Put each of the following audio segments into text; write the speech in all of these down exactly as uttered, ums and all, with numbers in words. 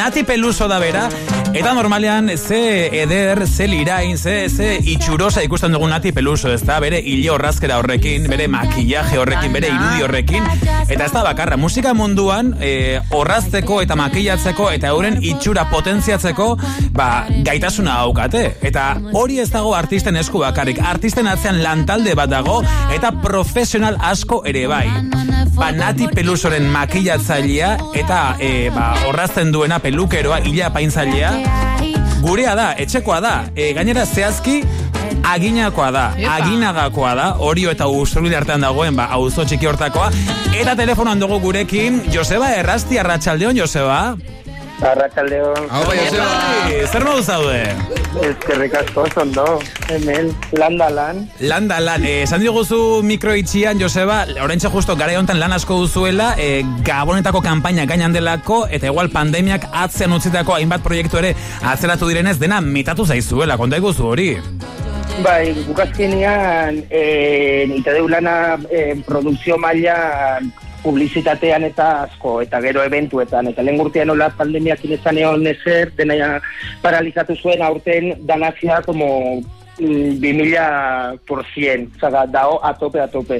Nati Peluso da bera, eta normalean ze eder, ze lirain, ze, ze itxurosa ikusten dugu Nati Peluso, ez da, bere hile horrazkera horrekin, bere makillaje horrekin, bere irudi horrekin, eta ez da bakarra, musika munduan e, horrazteko eta makillatzeko eta euren itxura potentziatzeko, ba, gaitasuna haukate, eta hori ez dago artisten esku bakarrik, artisten atzean lantalde bat dago, eta profesional asko ere bai. Ba, Nati Pelusoren makillatzailea eta e, ba, horrazten duena pelukeroa, hila apaintzailea, gurea da, etxekoa da, e, gainera zehazki aginakoa da, aginagakoa da, Orio eta Usurbil artean dagoen, ba, auzo txiki hortakoa, eta telefonoan dugu gurekin, Joseba Errasti, arratsaldeon, Joseba. Arratsaldeon. Hau, Joseba. Zer modu zaude? Eskerrik asko, zondo. Hemen, landa lan. Landa lan. Esan diguzu mikroitxian, Joseba, oraintxe justo gara hontan lan asko duzuela, e, Gabonetako kanpaina gainan delako, eta igual pandemiak atzean utzitako hainbat proiektu ere atzeratu direnez, dena mitatu zaizuela, konta iguzu hori. Bai, gukazkenean, e, nita deulana e, produkzio maila publizitatean eta asko, eta gero eventuetan, eta lehen urtean hola pandemiak inezan egon ezer, dena paralizatu zuen aurten danazia como bi mila por cien, zaga, dao atope, atope,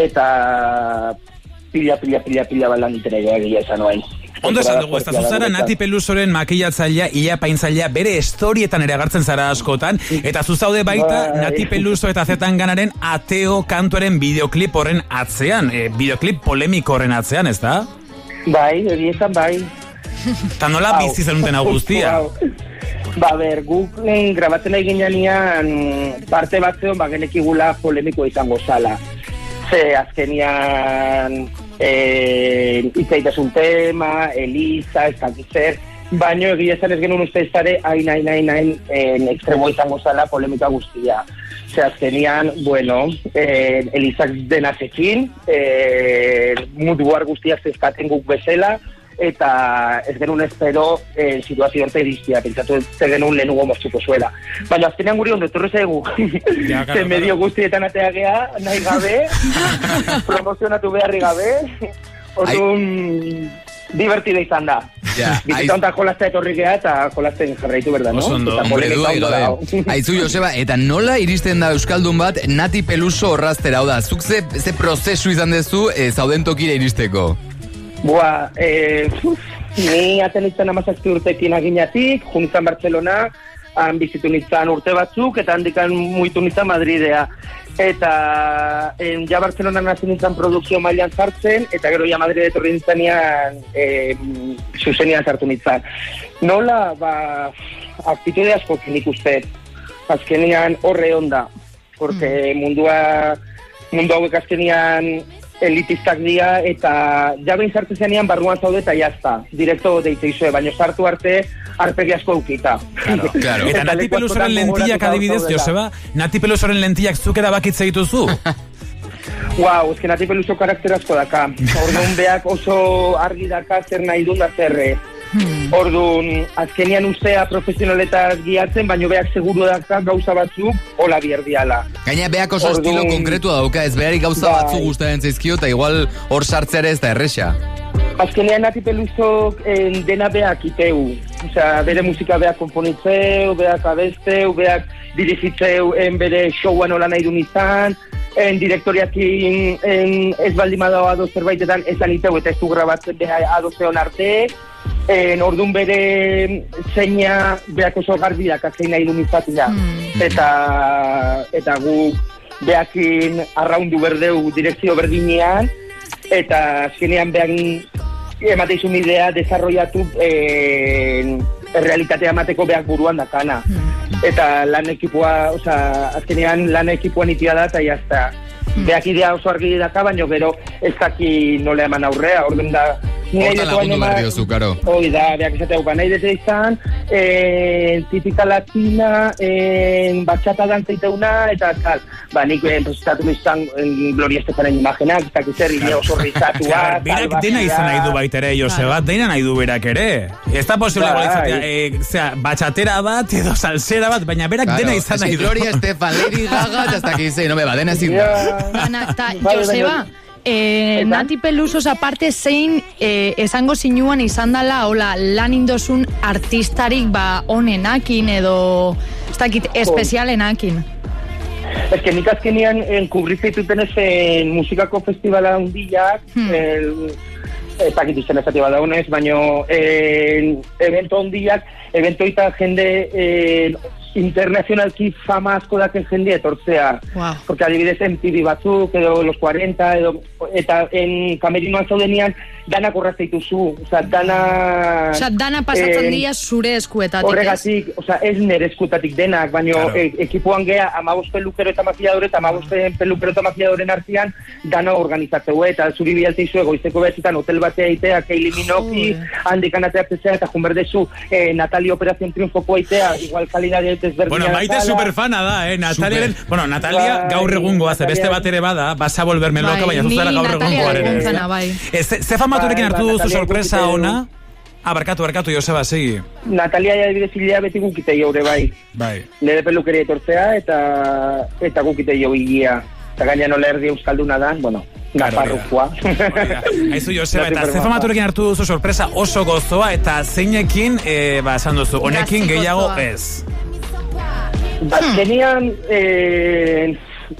eta pila, pila, pila, pila balan ditera egia esan oain. Ondo esan dugu, ez da zuzara Nati Pelusoren makillatzailea, hila apaintzailea, bere historietan ere agertzen zara askotan, eta zuzaude baita Nati Peluso eta Zetanganaren Ateo kantuaren videoklip horren atzean, e, videoklip polemiko horren atzean, ez da? Bai, egia esan bai. Eta nola bizi zenuten hau guztia? Ba, ber, guk grabatzen egin janean parte batzeon, ba, genekigula polemiko izango zala. Ze, azkenian eh, itzaitasun tema, Elisa, ez dakizer, baino egia esan ez genuen uste izare hain, hain, hain, hain, en extremo izango zala polemika guztia. Ze, azkenian, bueno, eh, Elisak denazekin, eh, mutuar guztiak zezkaten guk bezala, eta ez genuen espero eh, situazio horta iristia, pentsatu ez genuen lehenugo moztuko zuela. Baina azkenean guri ondo etorri zaigu, ja, claro, medio guztietan atea gea, nahi gabe, promozionatu beharri gabe, orduan divertida izan da. Ja, bizita onta jolaztea etorri gea eta jolazten jarraitu, berda, no? Osondo, hombre du gabe. Aizu, Joseba, eta nola iristen da Euskaldun bat Nati Peluso horraztera, hau da, zuk ze, ze prozesu izan dezu e, zauden tokira iristeko? Boa, eh, uf, ni aten izan amazazpi urtekin aginatik, junitzen Barcelona, han bizitu nintzen urte batzuk, eta handikan muitu nintzen Madridea. Eta en, ja Barcelona nazi nintzen produkzio mailan sartzen, eta gero ja Madrid etorri nintzenean eh, zuzenian sartu nintzen. Nola, ba, aktitude asko nik uste, azkenean horre onda, porque mm. mundua, mundu hauek azkenean elitistak dira, eta jabein sartu zenean barruan zaude eta jazta, direkto deite izue, baina sartu arte arpegi asko eukita. Claro, claro. Eta Nati Pelusoren lentillak adibidez, Joseba, Nati Pelusoren lentillak zuk erabakitze dituzu? Wow, ez que Nati Peluso karakter asko daka. Orduan beak oso argi daka zer nahi duen da zerre. Hmm. Orduan, azkenian ustea profesionaletaz guiatzen, baino beak seguru daka gauza batzuk hola bierdiala. Gaina beak oso Orduan, estilo konkretua dauka, ez berari gauza bai. Batzuk gustaren zaizkio, eta igual hor sartzea ez da erresa. Azkenean Nati Pelusok en, dena beak iteu. Osea, bere musika beak konponitzeu, beak abesteu, beak dirigitzeu en bere showan hola nahi dun izan, en direktoriakin en, ez baldima dago ado zerbaitetan esan iteu eta ez du grabatzen beha adozeon arte, en ordun bere zeina beak oso garbi daka zein nahi dun izatea. Mm. Eta, eta gu beakin arraundu berdeu direkzio berdinean, eta azkenean behan emateizun idea desarrollatu eh, realitatea emateko beak buruan dakana. Mm. Eta lan ekipoa, oza, azkenean lan ekipoan itia da eta jazta. Mm. Beak idea oso argi daka, baino gero ez daki nola eman aurrea, orden da. Horta lagundu behar diozu, karo. Hoi da, beak esatea uka nahi dute izan, eh, tipika latina, eh, batxata dantzaiteuna, eta tal. Ba, nik eh, presentatu izan eh, Gloria Estefanen imagenak, eta kizer, ine oso rizatua. Berak dena izan nahi du baita ere, Joseba, dena nahi du berak ere. Ez da posible izatea, eh, zera, batxatera bat, edo salsera bat, baina berak dena izan nahi du. Gloria Estefan, Lady Gaga, eta ez dakiz, no me ba, dena ezin. Eta, Joseba, eh, Nati Pelusos aparte zein eh, esango zinuan izan dela, hola, lan indozun artistarik ba onenakin edo, ez dakit, espezialenakin. Ez que nik azkenian kubrizeituten ezen musikako festivala hundiak, hmm. ez dakit izan ezati bada honez, baina evento hundiak, evento eta jende eh, internazionalki fama asko daken jende etortzea. Wow. Porque adibidez M T V batzuk, edo los cuarenta, edo, eta en kamerinoan zaudenian, dana korrazte dituzu. Osa, dana... Osa, dana pasatzen eh, dira zure eskuetatik, horregatik, ez? Osa, ez nire eskuetatik denak, baina claro. e, ekipuan gea, amabos pelukero eta makiadore, eta amabos pelukero eta makiadoren artean, dana organizatzeu, eta zuri bialteizu goizeko behatzetan hotel batea itea, Keili Minoki, handikan ateatzea, eta junberdezu, eh, Natalia Operación Triunfoko aitea, igual kalidade desberdina. Bueno, Maite superfana da, eh? Nataliaren, bueno, Natalia ba, gaur egungoa, ze beste bat ere bada, vas a volverme loca, baina zuzera gaur egungoa ere. Ze famaturekin hartu duzu sorpresa ona? Ah, barkatu, barkatu, Joseba, segi. Natalia ja dibidezilea beti gukite jaure, bai. Bai. Nire pelukeria etortzea, eta eta gukite jau igia. Eta gaina nola erdi euskalduna da, bueno, nafarrukua. Aizu, Joseba, eta ze famaturekin hartu duzu sorpresa oso gozoa, eta zeinekin, eh, ba, esan duzu, honekin gehiago ez. Azkenian, eh,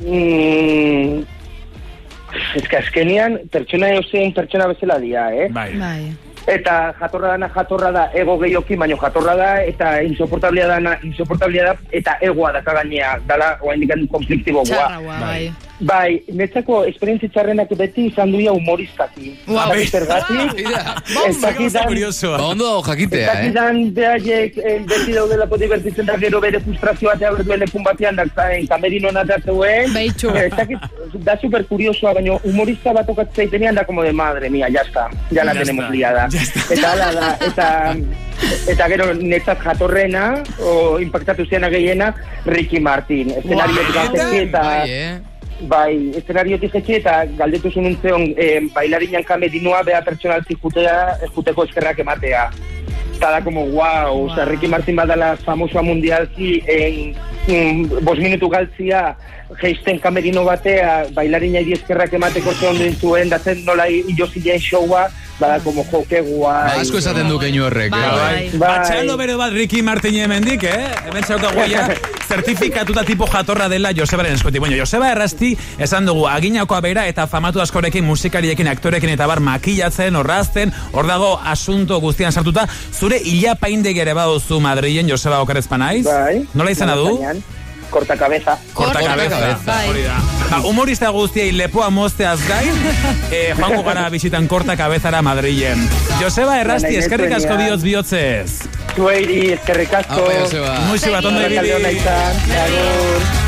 mm, ez que azkenian, pertsona eusen pertsona bezala dia, eh? Bai. Bai. Eta jatorra dana jatorra da, ego gehiokin, baino jatorra da, eta insoportablia dana, insoportablia da, eta egoa daka gainea, dala, oa indikan konfliktibo goa. Txarra, bai. Bai, netzako esperientzi txarrenak beti izan duia humoristaki. Wow. Zergatik, ez dakidan... Ondo jakitea, eh? Ez dakidan behaiek beti daudela poti bertitzen da gero bere frustrazioa eta berduen ekun batean dakzaen kamerino natatzuen. Beitxu. Ez dakit, da super kuriosoa, baina humorista bat okatzei tenean da como de madre mía, ya está, ya la tenemos liada. Eta ala da, eta... Eta gero netzat jatorrena, o impactatu ziana gehiena, Ricky Martin. Eszenariotik azeki eta... Bai, eszenariotik azeki eta galdetu zununtzeon eh, bailarinan kamerinua beha pertsonaltik jutea, juteko eskerrak ematea. Eta da como, wow, wow. Oza, Ricky Martin badala famosoa mundialki en, en bos minutu galtzia geisten kamerino batea, bailarina iri eskerrak emateko ze ondo zuen, da zen nola iosilean showa, bada como joke guai. Asko esaten du keinu horrek. Bai, bai. Atxaldo bero bat Ricky Martin hemendik, eh? Hemen zauka guaia, zertifikatuta tipo jatorra dela Josebaren eskoti. Bueno, Joseba Errasti esan dugu, aginakoa bera eta famatu askorekin, musikariekin, aktorekin eta bar makillatzen, orrazten, hor dago asunto guztian sartuta. Zure hilapaindegi ere baduzu Madrilen, Joseba Okerrezpa naiz? Bai. Nola izena du? Corta cabeza. Corta cabeza. Ba, humorista guztiei lepoa mozteaz gain, eh, joango gara bisitan Corta cabezara Madrilen. Joseba Errasti, eskerrik asko bihotz bihotzez. Zueiri, eskerrik asko. Apa, Joseba. Muixi bat, ondo ibili. Agur.